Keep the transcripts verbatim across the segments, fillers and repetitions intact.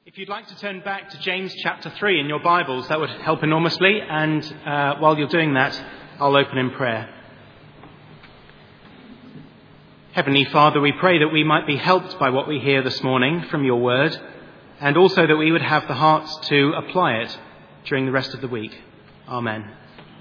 If you'd like to turn back to James chapter three in your Bibles, that would help enormously. And uh, while you're doing that, I'll open in prayer. Heavenly Father, we pray that we might be helped by what we hear this morning from your word, and also that we would have the hearts to apply it during the rest of the week. Amen.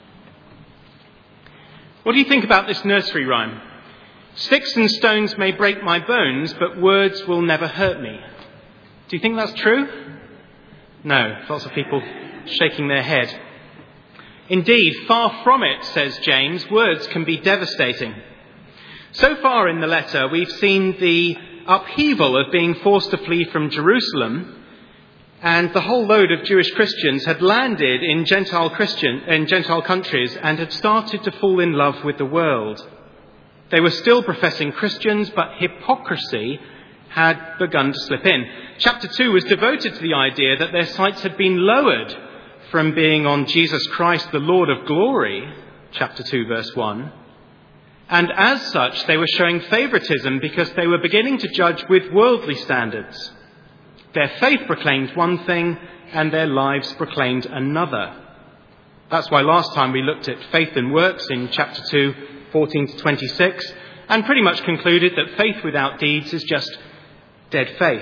What do you think about this nursery rhyme? Sticks and stones may break my bones, but words will never hurt me. Do you think that's true? No, lots of people shaking their head. Indeed, far from it, says James, words can be devastating. So far in the letter, we've seen the upheaval of being forced to flee from Jerusalem, and the whole load of Jewish Christians had landed in Gentile Christian in Gentile countries and had started to fall in love with the world. They were still professing Christians, but hypocrisy had begun to slip in. Chapter two was devoted to the idea that their sights had been lowered from being on Jesus Christ, the Lord of glory, chapter two, verse one. And as such, they were showing favoritism because they were beginning to judge with worldly standards. Their faith proclaimed one thing and their lives proclaimed another. That's why last time we looked at faith and works in chapter two, fourteen to twenty-six, and pretty much concluded that faith without deeds is just dead faith.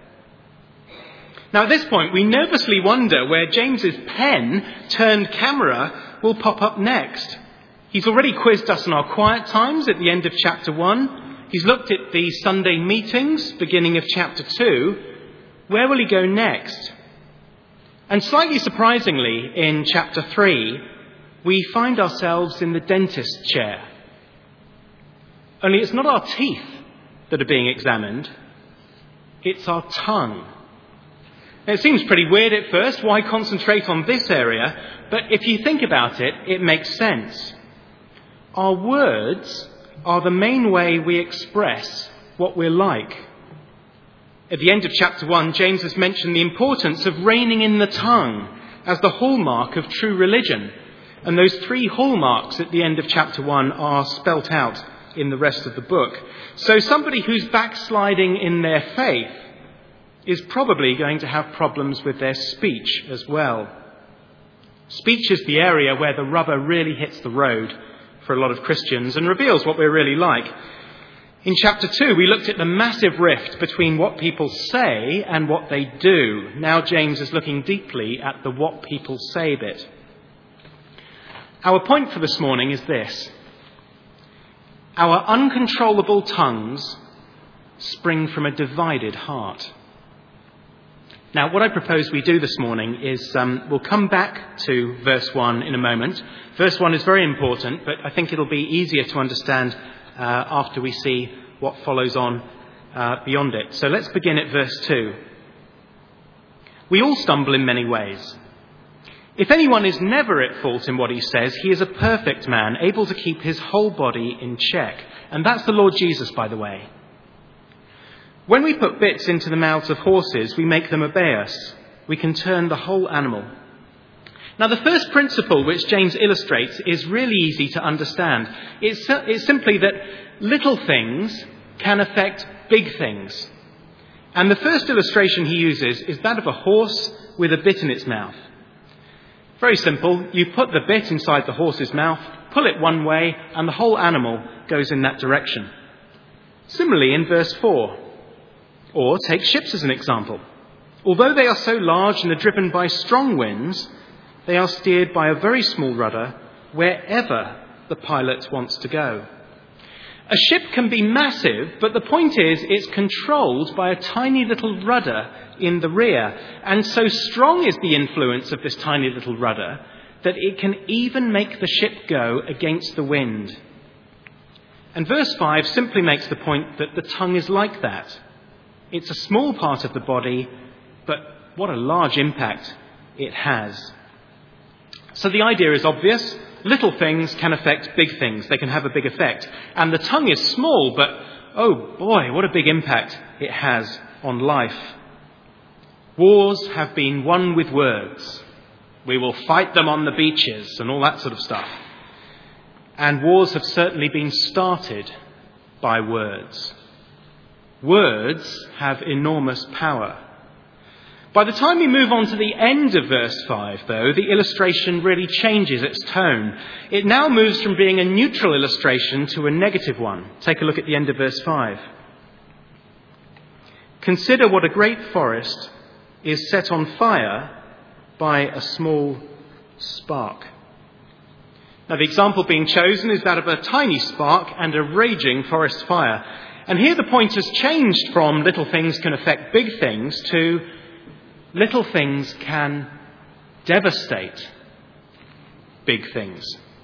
Now at this point, we nervously wonder where James's pen turned camera will pop up next. He's already quizzed us on our quiet times at the end of chapter one. He's looked at the Sunday meetings, beginning of chapter two. Where will he go next? And slightly surprisingly, in chapter three, we find ourselves in the dentist chair. Only it's not our teeth that are being examined. It's our tongue. Now, it seems pretty weird at first. Why concentrate on this area? But if you think about it, it makes sense. Our words are the main way we express what we're like. At the end of chapter one, James has mentioned the importance of reining in the tongue as the hallmark of true religion. And those three hallmarks at the end of chapter one are spelt out in the rest of the book. So somebody who's backsliding in their faith is probably going to have problems with their speech as well. Speech is the area where the rubber really hits the road for a lot of Christians and reveals what we're really like. In chapter two, we looked at the massive rift between what people say and what they do. Now James is looking deeply at the what people say bit. Our point for this morning is this. Our uncontrollable tongues spring from a divided heart. Now, what I propose we do this morning is um, we'll come back to verse one in a moment. Verse one is very important, but I think it'll be easier to understand uh, after we see what follows on uh, beyond it. So let's begin at verse two. We all stumble in many ways. If anyone is never at fault in what he says, he is a perfect man, able to keep his whole body in check. And that's the Lord Jesus, by the way. When we put bits into the mouths of horses, we make them obey us. We can turn the whole animal. Now, the first principle which James illustrates is really easy to understand. It's, it's simply that little things can affect big things. And the first illustration he uses is that of a horse with a bit in its mouth. Very simple. You put the bit inside the horse's mouth, pull it one way, and the whole animal goes in that direction. Similarly, in verse four. Or take ships as an example. Although they are so large and are driven by strong winds, they are steered by a very small rudder wherever the pilot wants to go. A ship can be massive, but the point is it's controlled by a tiny little rudder in the rear. And so strong is the influence of this tiny little rudder that it can even make the ship go against the wind. And verse five simply makes the point that the tongue is like that. It's a small part of the body, but what a large impact it has. So the idea is obvious. Little things can affect big things. They can have a big effect. And the tongue is small, but oh boy, what a big impact it has on life. Wars have been won with words. We will fight them on the beaches and all that sort of stuff. And wars have certainly been started by words. Words have enormous power. By the time we move on to the end of verse five, though, the illustration really changes its tone. It now moves from being a neutral illustration to a negative one. Take a look at the end of verse five. Consider what a great forest is set on fire by a small spark. Now, the example being chosen is that of a tiny spark and a raging forest fire. And here the point has changed from little things can affect big things to little things can devastate big things.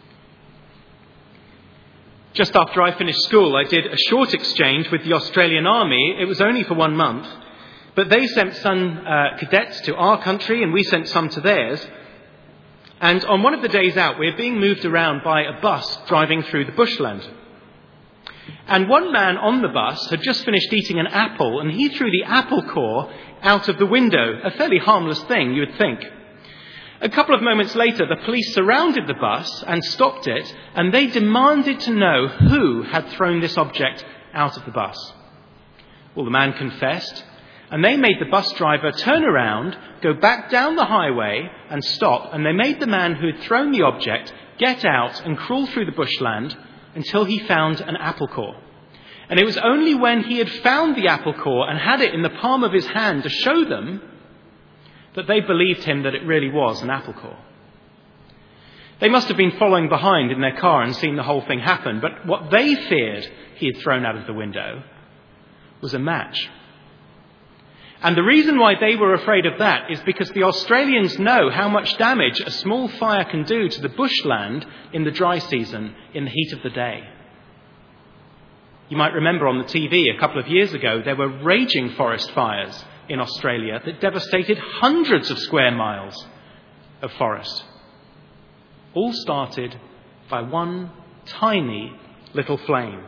Just after I finished school, I did a short exchange with the Australian Army. It was only for one month, but they sent some uh, cadets to our country and we sent some to theirs. And on one of the days out, we were being moved around by a bus driving through the bushland. And one man on the bus had just finished eating an apple, and he threw the apple core out of the window. A fairly harmless thing, you would think. A couple of moments later, the police surrounded the bus and stopped it, and they demanded to know who had thrown this object out of the bus. Well, the man confessed, and they made the bus driver turn around, go back down the highway and stop, and they made the man who had thrown the object get out and crawl through the bushland until he found an apple core. And it was only when he had found the apple core and had it in the palm of his hand to show them that they believed him that it really was an apple core. They must have been following behind in their car and seen the whole thing happen, but what they feared he had thrown out of the window was a match. And the reason why they were afraid of that is because the Australians know how much damage a small fire can do to the bushland in the dry season, in the heat of the day. You might remember on the T V a couple of years ago, there were raging forest fires in Australia that devastated hundreds of square miles of forest. All started by one tiny little flame.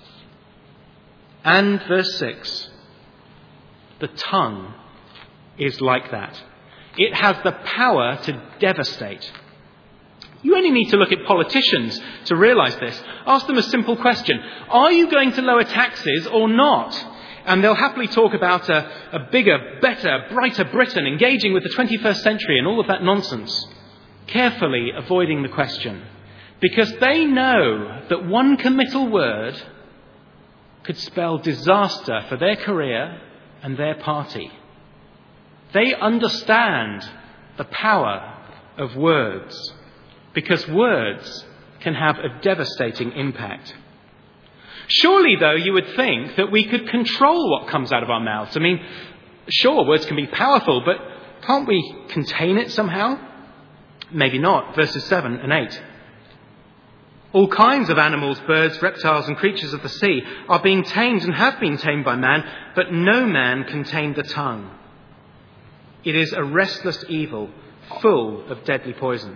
And verse six. The tongue is like that. It has the power to devastate. You only need to look at politicians to realise this. Ask them a simple question. Are you going to lower taxes or not? And they'll happily talk about a, a bigger, better, brighter Britain, engaging with the twenty-first century and all of that nonsense. Carefully avoiding the question. Because they know that one committal word could spell disaster for their career and their party. They understand the power of words, because words can have a devastating impact. Surely, though, you would think that we could control what comes out of our mouths. I mean, sure, words can be powerful, but can't we contain it somehow? Maybe not. Verses seven and eight. All kinds of animals, birds, reptiles and creatures of the sea are being tamed and have been tamed by man, but no man can tame the tongue. It is a restless evil, full of deadly poison.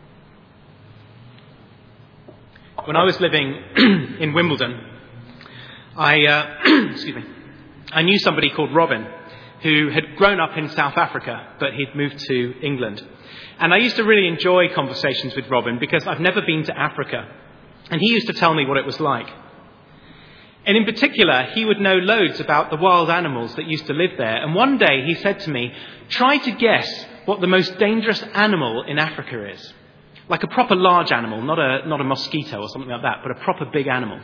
When I was living in Wimbledon, I, uh, excuse me, I knew somebody called Robin who had grown up in South Africa, but he'd moved to England. And I used to really enjoy conversations with Robin because I've never been to Africa. And he used to tell me what it was like. And in particular, he would know loads about the wild animals that used to live there. And one day he said to me, try to guess what the most dangerous animal in Africa is. Like a proper large animal, not a, not a mosquito or something like that, but a proper big animal.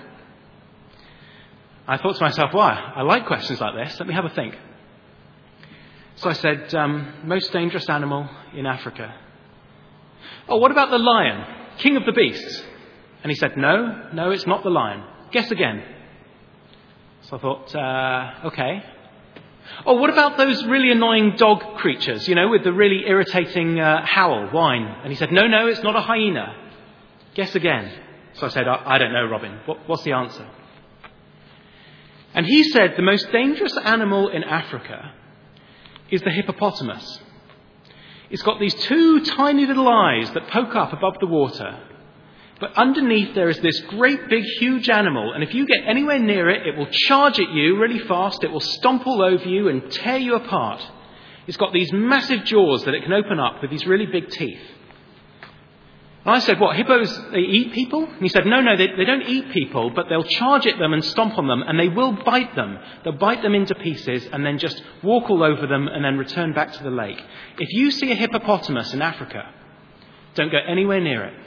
I thought to myself, wow, I like questions like this. Let me have a think. So I said, um, most dangerous animal in Africa. Oh, what about the lion, king of the beasts? And he said, no, no, it's not the lion. Guess again. So I thought, uh, okay. Oh, what about those really annoying dog creatures, you know, with the really irritating uh, howl, whine? And he said, no, no, it's not a hyena. Guess again. So I said, I, I don't know, Robin. What, what's the answer? And he said the most dangerous animal in Africa is the hippopotamus. It's got these two tiny little eyes that poke up above the water. But underneath there is this great big huge animal, and if you get anywhere near it, it will charge at you really fast, it will stomp all over you and tear you apart. It's got these massive jaws that it can open up with these really big teeth. And I said, what, hippos, they eat people? And he said, no, no, they, they don't eat people, but they'll charge at them and stomp on them, and they will bite them. They'll bite them into pieces and then just walk all over them and then return back to the lake. If you see a hippopotamus in Africa, don't go anywhere near it.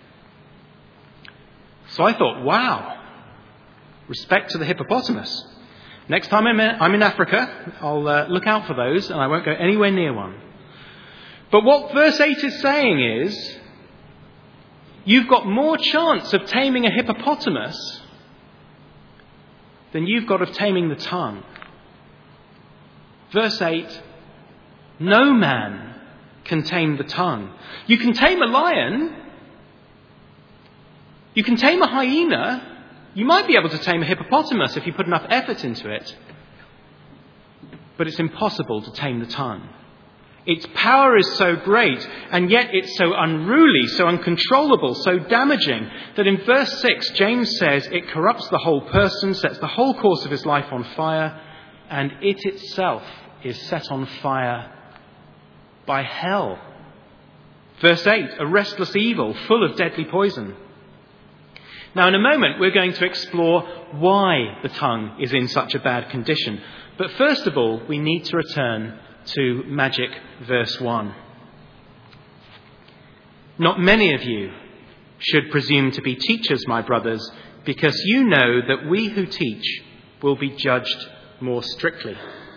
So I thought, wow, respect to the hippopotamus. Next time I'm in, I'm in Africa, I'll uh, look out for those and I won't go anywhere near one. But what verse eight is saying is, you've got more chance of taming a hippopotamus than you've got of taming the tongue. Verse eight, no man can tame the tongue. You can tame a lion. You can tame a hyena. You might be able to tame a hippopotamus if you put enough effort into it. But it's impossible to tame the tongue. Its power is so great, and yet it's so unruly, so uncontrollable, so damaging, that in verse six, James says it corrupts the whole person, sets the whole course of his life on fire, and it itself is set on fire by hell. Verse eight, a restless evil, full of deadly poison. Now, in a moment, we're going to explore why the tongue is in such a bad condition. But first of all, we need to return to magic verse one. Not many of you should presume to be teachers, my brothers, because you know that we who teach will be judged more strictly.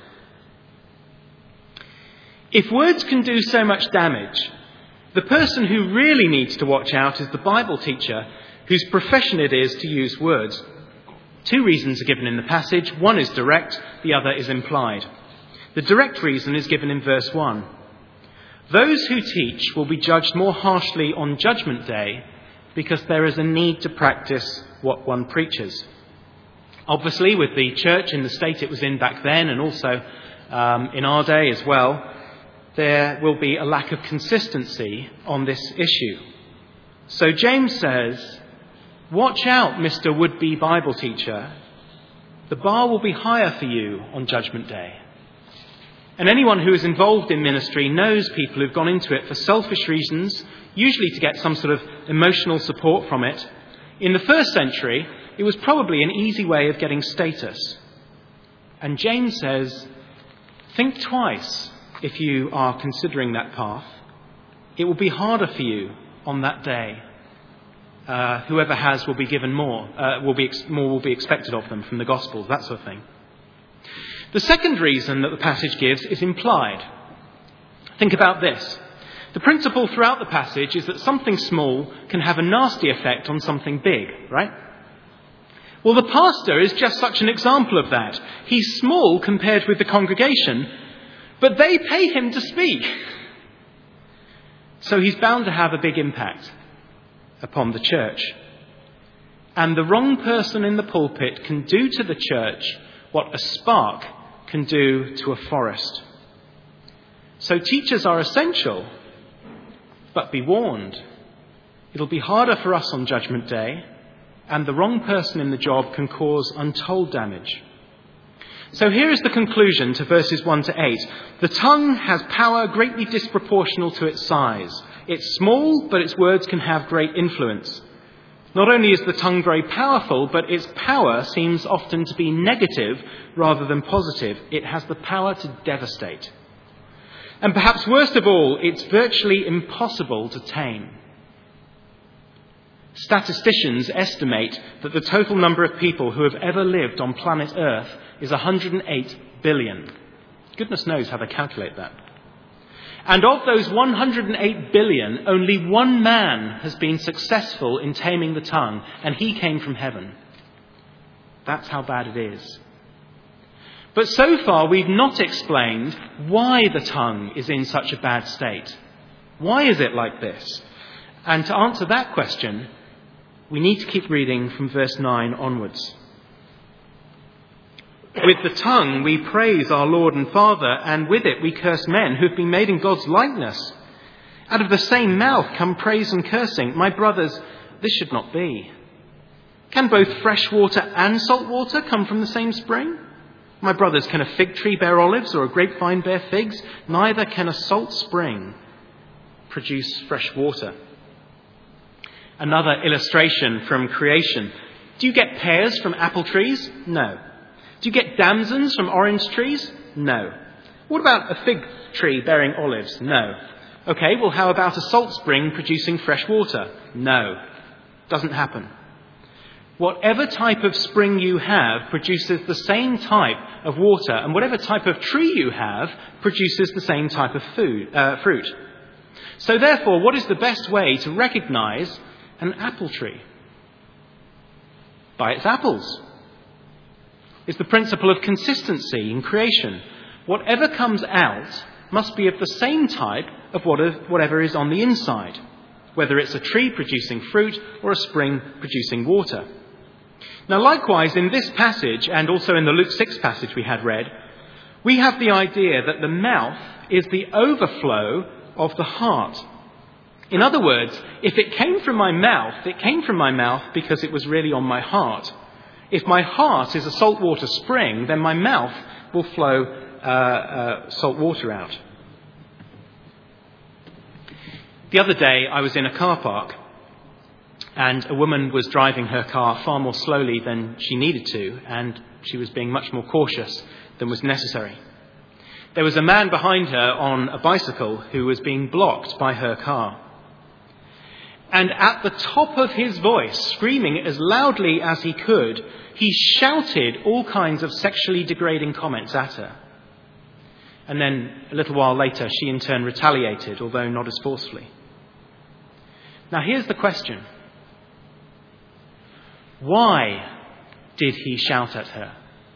If words can do so much damage, the person who really needs to watch out is the Bible teacher, whose profession it is to use words. Two reasons are given in the passage. One is direct, the other is implied. The direct reason is given in verse one. Those who teach will be judged more harshly on Judgment Day because there is a need to practice what one preaches. Obviously, with the church in the state it was in back then, and also um, in our day as well, there will be a lack of consistency on this issue. So James says, watch out, Mister would-be Bible teacher. The bar will be higher for you on Judgment Day. And anyone who is involved in ministry knows people who've gone into it for selfish reasons, usually to get some sort of emotional support from it. In the first century, it was probably an easy way of getting status. And James says, think twice if you are considering that path. It will be harder for you on that day. Uh, whoever has will be given more, uh, will be ex- more will be expected of them from the Gospels, that sort of thing. The second reason that the passage gives is implied. Think about this. The principle throughout the passage is that something small can have a nasty effect on something big, right? Well, the pastor is just such an example of that. He's small compared with the congregation, but they pay him to speak. So he's bound to have a big impact upon the church. And the wrong person in the pulpit can do to the church what a spark can do to a forest. So teachers are essential, but be warned. It'll be harder for us on Judgment Day, and the wrong person in the job can cause untold damage. So here is the conclusion to verses one to eight. The tongue has power greatly disproportional to its size. It's small, but its words can have great influence. Not only is the tongue very powerful, but its power seems often to be negative rather than positive. It has the power to devastate. And perhaps worst of all, it's virtually impossible to tame. Statisticians estimate that the total number of people who have ever lived on planet Earth is one hundred eight billion. Goodness knows how they calculate that. And of those one hundred eight billion, only one man has been successful in taming the tongue, and he came from heaven. That's how bad it is. But so far we've not explained why the tongue is in such a bad state. Why is it like this? And to answer that question, we need to keep reading from verse nine onwards. With the tongue we praise our Lord and Father, and with it we curse men who have been made in God's likeness. Out of the same mouth come praise and cursing. My brothers, this should not be. Can both fresh water and salt water come from the same spring? My brothers, can a fig tree bear olives or a grapevine bear figs? Neither can a salt spring produce fresh water. Another illustration from creation. Do you get pears from apple trees? No. Do you get damsons from orange trees? No. What about a fig tree bearing olives? No. Okay, well, how about a salt spring producing fresh water? No. Doesn't happen. Whatever type of spring you have produces the same type of water, and whatever type of tree you have produces the same type of food, uh, fruit. So therefore, what is the best way to recognize an apple tree? By its apples. It's the principle of consistency in creation. Whatever comes out must be of the same type of whatever is on the inside, whether it's a tree producing fruit or a spring producing water. Now, likewise, in this passage, and also in the Luke six passage we had read, we have the idea that the mouth is the overflow of the heart. In other words, if it came from my mouth, it came from my mouth because it was really on my heart. If my heart is a saltwater spring, then my mouth will flow uh, uh, salt water out. The other day, I was in a car park, and a woman was driving her car far more slowly than she needed to, and she was being much more cautious than was necessary. There was a man behind her on a bicycle who was being blocked by her car. And at the top of his voice, screaming as loudly as he could, he shouted all kinds of sexually degrading comments at her. And then a little while later, she in turn retaliated, although not as forcefully. Now here's the question. Why did he shout at her?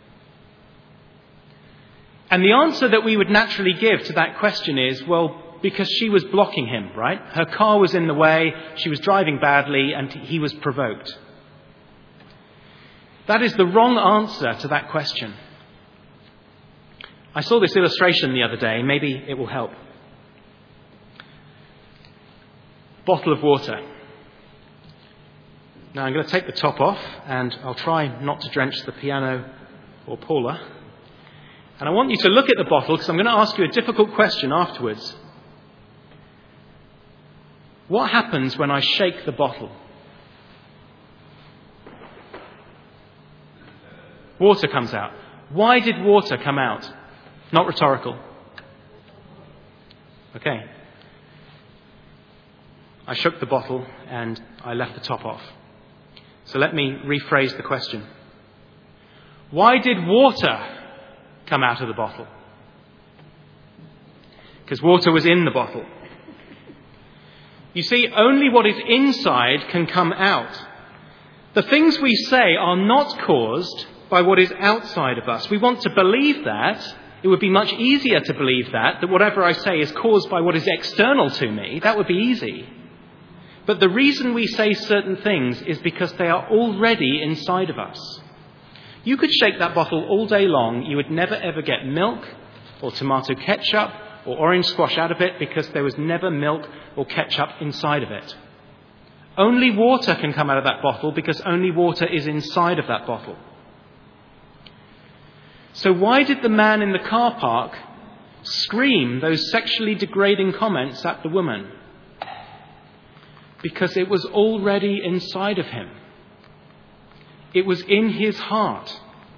And the answer that we would naturally give to that question is, well, because she was blocking him, right? Her car was in the way, she was driving badly, and he was provoked. That is the wrong answer to that question. I saw this illustration the other day, maybe it will help. Bottle of water. Now I'm going to take the top off, and I'll try not to drench the piano or Paula. And I want you to look at the bottle, because I'm going to ask you a difficult question afterwards. What happens when I shake the bottle? Water comes out. Why did water come out? Not rhetorical. Okay. I shook the bottle and I left the top off. So let me rephrase the question. Why did water come out of the bottle? Because water was in the bottle. You see, only what is inside can come out. The things we say are not caused by what is outside of us. We want to believe that. It would be much easier to believe that, that whatever I say is caused by what is external to me. That would be easy. But the reason we say certain things is because they are already inside of us. You could shake that bottle all day long. You would never ever get milk or tomato ketchup or orange squash out of it because there was never milk or ketchup inside of it. Only water can come out of that bottle because only water is inside of that bottle. So why did the man in the car park scream those sexually degrading comments at the woman? Because it was already inside of him. It was in his heart.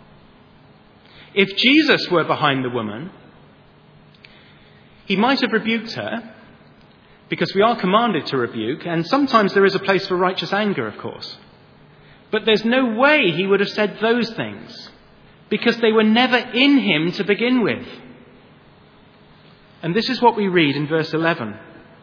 If Jesus were behind the woman, he might have rebuked her, because we are commanded to rebuke, and sometimes there is a place for righteous anger, of course. But there's no way he would have said those things, because they were never in him to begin with. And this is what we read in verse eleven.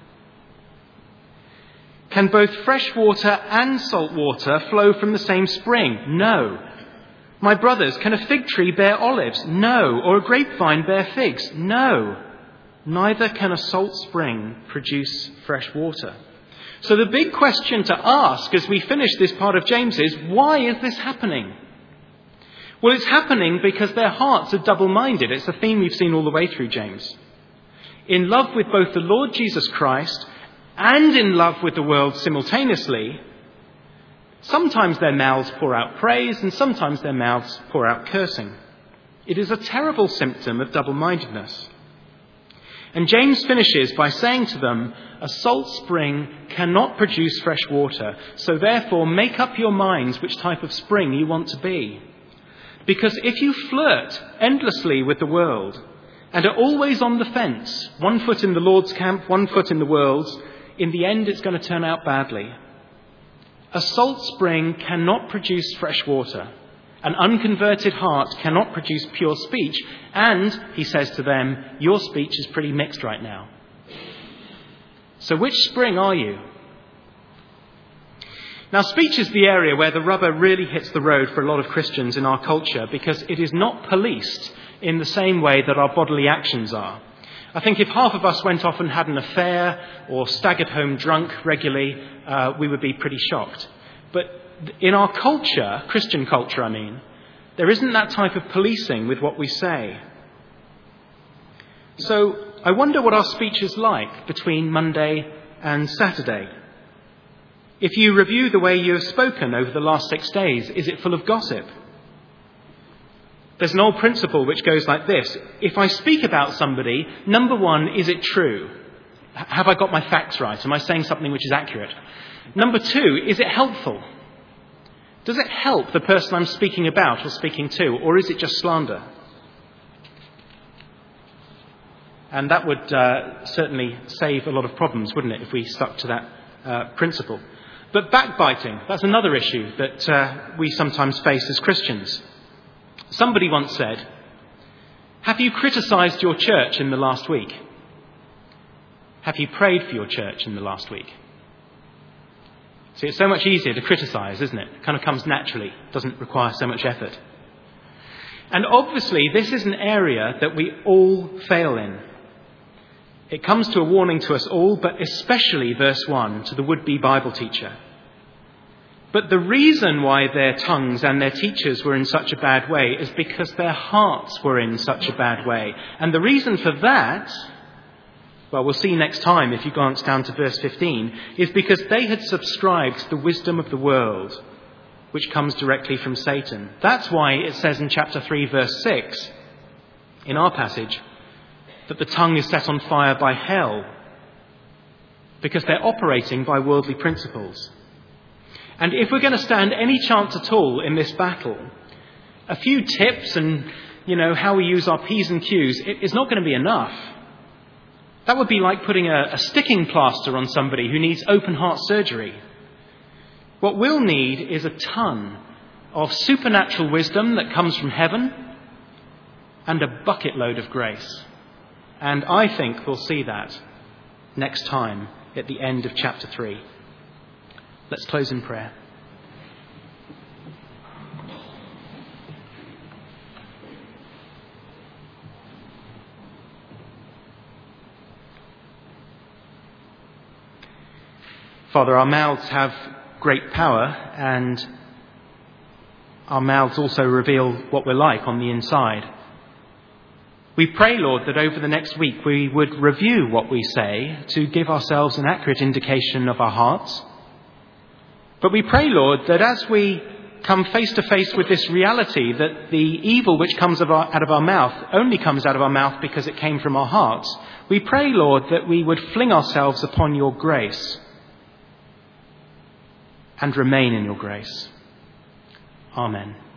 Can both fresh water and salt water flow from the same spring? No. My brothers, can a fig tree bear olives? No. Or a grapevine bear figs? No. Neither can a salt spring produce fresh water. So the big question to ask as we finish this part of James is, why is this happening? Well, it's happening because their hearts are double-minded. It's a theme we've seen all the way through James. In love with both the Lord Jesus Christ and in love with the world simultaneously, sometimes their mouths pour out praise and sometimes their mouths pour out cursing. It is a terrible symptom of double-mindedness. And James finishes by saying to them, a salt spring cannot produce fresh water, so therefore make up your minds which type of spring you want to be. Because if you flirt endlessly with the world and are always on the fence, one foot in the Lord's camp, one foot in the world's, in the end it's going to turn out badly. A salt spring cannot produce fresh water. An unconverted heart cannot produce pure speech. And, he says to them, your speech is pretty mixed right now. So which spring are you? Now, speech is the area where the rubber really hits the road for a lot of Christians in our culture, because it is not policed in the same way that our bodily actions are. I think if half of us went off and had an affair or staggered home drunk regularly, uh, we would be pretty shocked. But in our culture, Christian culture I mean, there isn't that type of policing with what we say. So I wonder what our speech is like between Monday and Saturday. If you review the way you have spoken over the last six days, is it full of gossip? There's an old principle which goes like this. If I speak about somebody, number one, is it true? Have I got my facts right? Am I saying something which is accurate? Number two, is it helpful? Does it help the person I'm speaking about or speaking to, or is it just slander? And that would uh, certainly save a lot of problems, wouldn't it, if we stuck to that uh, principle. But backbiting, that's another issue that uh, we sometimes face as Christians. Somebody once said, have you criticised your church in the last week? Have you prayed for your church in the last week? See, it's so much easier to criticise, isn't it? It kind of comes naturally, doesn't require so much effort. And obviously, this is an area that we all fail in. It comes to a warning to us all, but especially verse one, to the would-be Bible teacher. But the reason why their tongues and their teachers were in such a bad way is because their hearts were in such a bad way. And the reason for that, well, we'll see next time if you glance down to verse fifteen, is because they had subscribed to the wisdom of the world, which comes directly from Satan. That's why it says in chapter three, verse six, in our passage, that the tongue is set on fire by hell, because they're operating by worldly principles. And if we're going to stand any chance at all in this battle, a few tips and, you know, how we use our P's and Q's, it is not going to be enough. That would be like putting a, a sticking plaster on somebody who needs open heart surgery. What we'll need is a ton of supernatural wisdom that comes from heaven and a bucket load of grace. And I think we'll see that next time at the end of chapter three. Let's close in prayer. Father, our mouths have great power, and our mouths also reveal what we're like on the inside. We pray, Lord, that over the next week we would review what we say to give ourselves an accurate indication of our hearts. But we pray, Lord, that as we come face to face with this reality that the evil which comes of our, out of our mouth only comes out of our mouth because it came from our hearts, we pray, Lord, that we would fling ourselves upon your grace and remain in your grace. Amen.